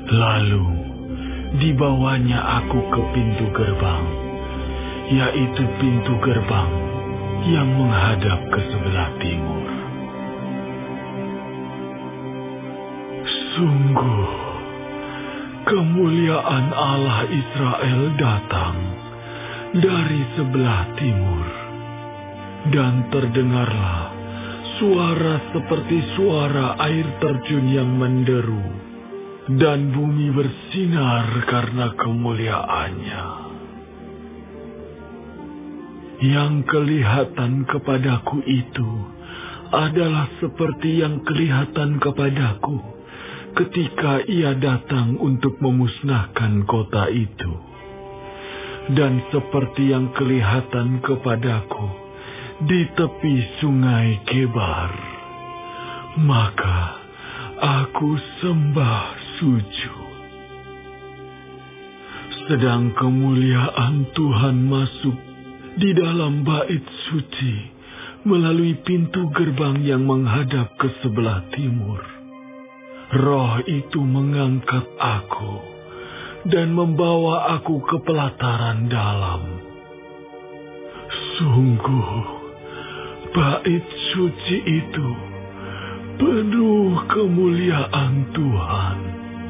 Lalu dibawanya aku ke pintu gerbang, yaitu pintu gerbang yang menghadap ke sebelah timur. Sungguh, kemuliaan Allah Israel datang dari sebelah timur, dan terdengarlah suara seperti suara air terjun yang menderu, dan bumi bersinar karena kemuliaannya. Yang kelihatan kepadaku itu adalah seperti yang kelihatan kepadaku ketika ia datang untuk memusnahkan kota itu, dan seperti yang kelihatan kepadaku di tepi sungai Kebar. Maka aku sembah sujud. Sedang kemuliaan Tuhan masuk di dalam bait suci melalui pintu gerbang yang menghadap ke sebelah timur. Roh itu mengangkat aku dan membawa aku ke pelataran dalam. Sungguh, bait suci itu penuh kemuliaan Tuhan.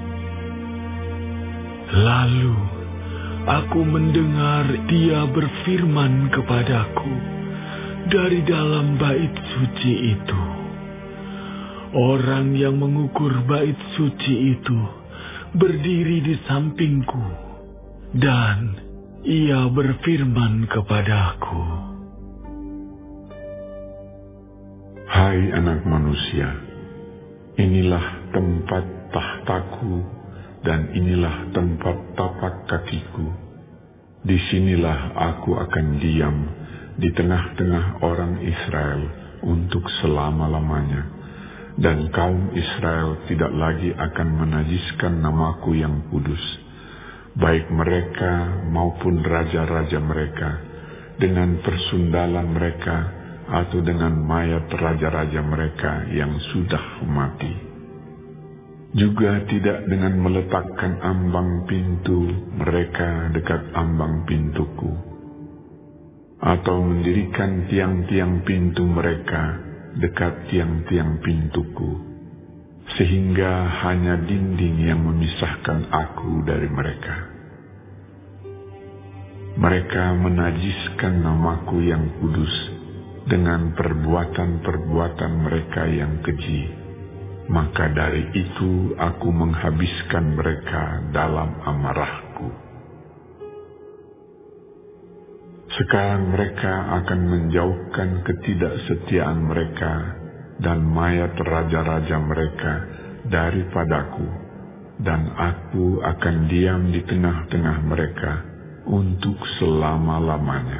Lalu aku mendengar Dia berfirman kepadaku dari dalam bait suci itu. Orang yang mengukur bait suci itu berdiri di sampingku, dan ia berfirman kepadaku, "Hai anak manusia, inilah tempat tahtaku dan inilah tempat tapak kakiku. Disinilah aku akan diam di tengah-tengah orang Israel untuk selama-lamanya. Dan kaum Israel tidak lagi akan menajiskan namaku yang kudus, baik mereka maupun raja-raja mereka, dengan persundalan mereka atau dengan mayat raja-raja mereka yang sudah mati. Juga tidak dengan meletakkan ambang pintu mereka dekat ambang pintuku, atau mendirikan tiang-tiang pintu mereka dekat tiang-tiang pintuku, sehingga hanya dinding yang memisahkan aku dari mereka. Mereka menajiskan namaku yang kudus dengan perbuatan-perbuatan mereka yang keji, maka dari itu aku menghabiskan mereka dalam amarahku. Sekarang mereka akan menjauhkan ketidaksetiaan mereka dan mayat raja-raja mereka daripadaku, dan aku akan diam di tengah-tengah mereka untuk selama-lamanya.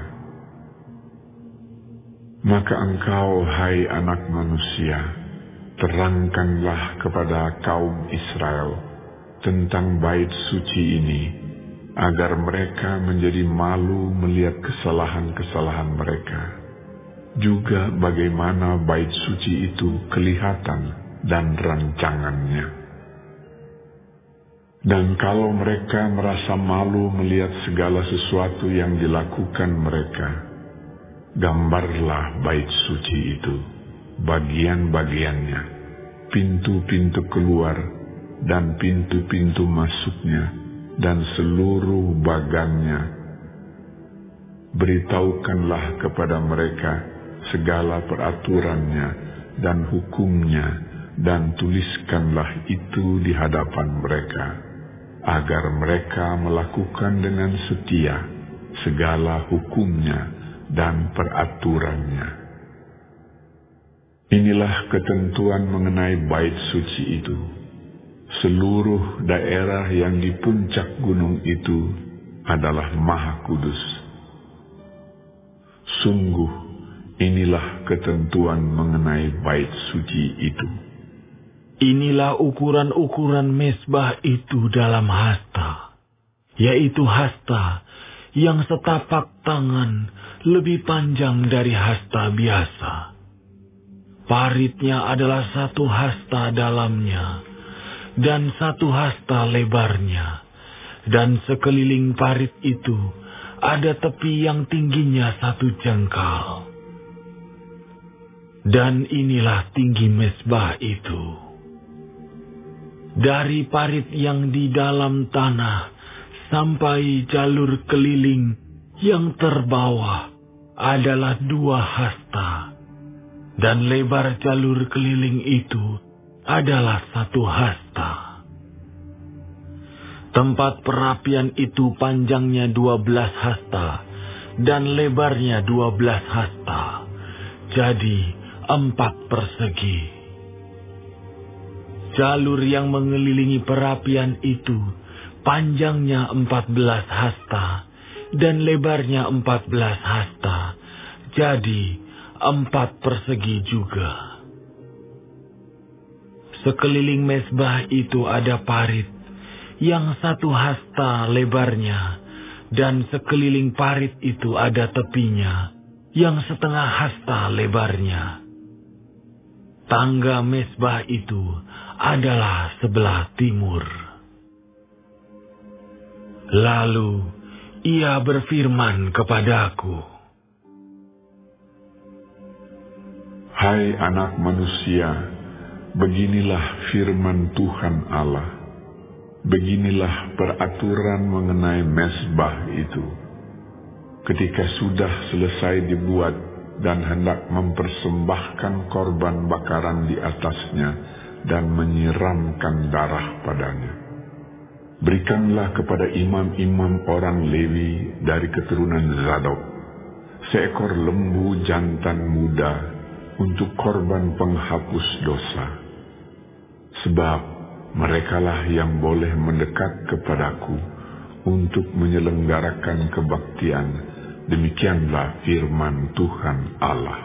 Maka engkau, hai anak manusia, terangkanlah kepada kaum Israel tentang bait suci ini, agar mereka menjadi malu melihat kesalahan-kesalahan mereka, juga bagaimana bait suci itu kelihatan dan rancangannya. Dan kalau mereka merasa malu melihat segala sesuatu yang dilakukan mereka, gambarlah bait suci itu, bagian-bagiannya, pintu-pintu keluar dan pintu-pintu masuknya, dan seluruh bagangnya. Beritahukanlah kepada mereka segala peraturannya dan hukumnya, dan tuliskanlah itu di hadapan mereka, agar mereka melakukan dengan setia segala hukumnya dan peraturannya. Inilah ketentuan mengenai bait suci itu. Seluruh daerah yang di puncak gunung itu adalah maha kudus. Sungguh, inilah ketentuan mengenai bait suci itu. Inilah ukuran-ukuran mezbah itu dalam hasta, yaitu hasta yang setapak tangan lebih panjang dari hasta biasa. Paritnya adalah satu hasta dalamnya, dan 1 hasta lebarnya, dan sekeliling parit itu ada tepi yang tingginya 1 jengkal. Dan inilah tinggi mezbah itu. Dari parit yang di dalam tanah sampai jalur keliling yang terbawah adalah 2 hasta, dan lebar jalur keliling itu adalah 1 hasta. Tempat perapian itu panjangnya 12 hasta dan lebarnya 12 hasta, jadi 4 persegi. Jalur yang mengelilingi perapian itu panjangnya 14 hasta dan lebarnya 14 hasta, jadi 4 persegi juga. Sekeliling mezbah itu ada parit yang 1 hasta lebarnya, dan sekeliling parit itu ada tepinya yang 1/2 hasta lebarnya. Tangga mezbah itu adalah sebelah timur. Lalu ia berfirman kepadaku, Hai anak manusia, beginilah firman Tuhan Allah. Beginilah peraturan mengenai mezbah itu. Ketika sudah selesai dibuat dan hendak mempersembahkan korban bakaran di atasnya dan menyiramkan darah padanya, berikanlah kepada imam-imam orang Lewi dari keturunan Zadok seekor lembu jantan muda untuk korban penghapus dosa. Sebab merekalah yang boleh mendekat kepadaku untuk menyelenggarakan kebaktian. Demikianlah firman Tuhan Allah.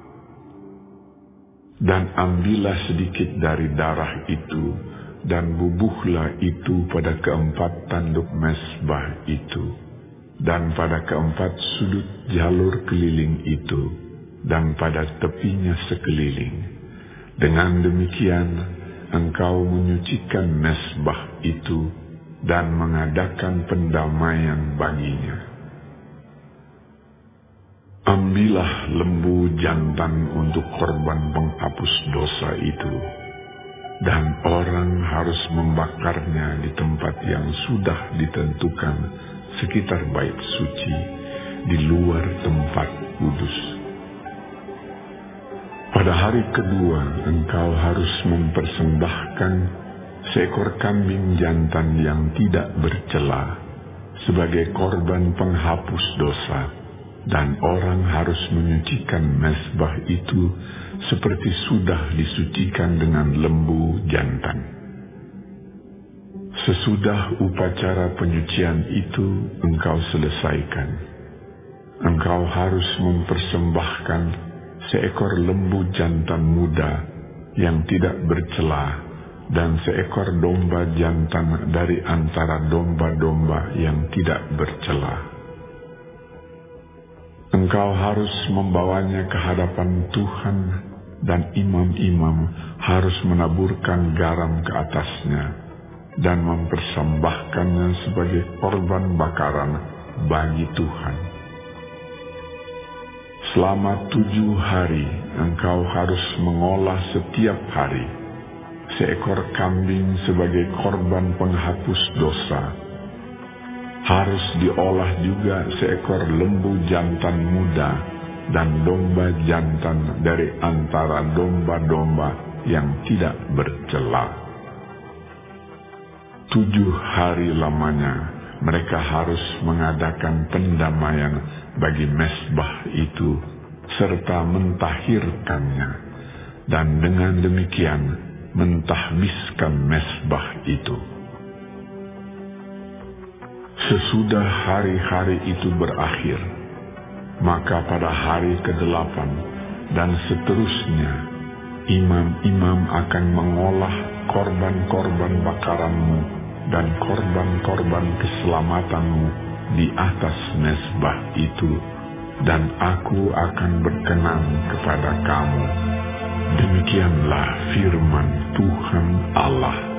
Dan ambillah sedikit dari darah itu, dan bubuhlah itu pada 4 tanduk mezbah itu, dan pada 4 sudut jalur keliling itu, dan pada tepinya sekeliling. Dengan demikian, engkau menyucikan mezbah itu, dan mengadakan pendamaian baginya. Ambillah lembu jantan untuk korban penghapus dosa itu, dan orang harus membakarnya di tempat yang sudah ditentukan sekitar bait suci, di luar tempat kudus. Pada hari kedua engkau harus mempersembahkan seekor kambing jantan yang tidak bercela sebagai korban penghapus dosa. Dan orang harus menyucikan mezbah itu seperti sudah disucikan dengan lembu jantan. Sesudah upacara penyucian itu engkau selesaikan, engkau harus mempersembahkan seekor lembu jantan muda yang tidak bercela dan seekor domba jantan dari antara domba-domba yang tidak bercela. Engkau harus membawanya ke hadapan Tuhan, dan imam-imam harus menaburkan garam ke atasnya dan mempersembahkannya sebagai korban bakaran bagi Tuhan. Selama 7 hari engkau harus mengolah setiap hari seekor kambing sebagai korban penghapus dosa. Harus diolah juga seekor lembu jantan muda dan domba jantan dari antara domba-domba yang tidak bercela. 7 hari lamanya mereka harus mengadakan pendamaian bagi mezbah itu serta mentahirkannya, dan dengan demikian mentahbiskan mezbah itu. Sesudah hari-hari itu berakhir, maka pada hari ke-8 dan seterusnya, imam-imam akan mengolah korban-korban bakaranmu dan korban-korban keselamatanmu di atas mezbah itu, dan aku akan berkenan kepada kamu. Demikianlah firman Tuhan Allah.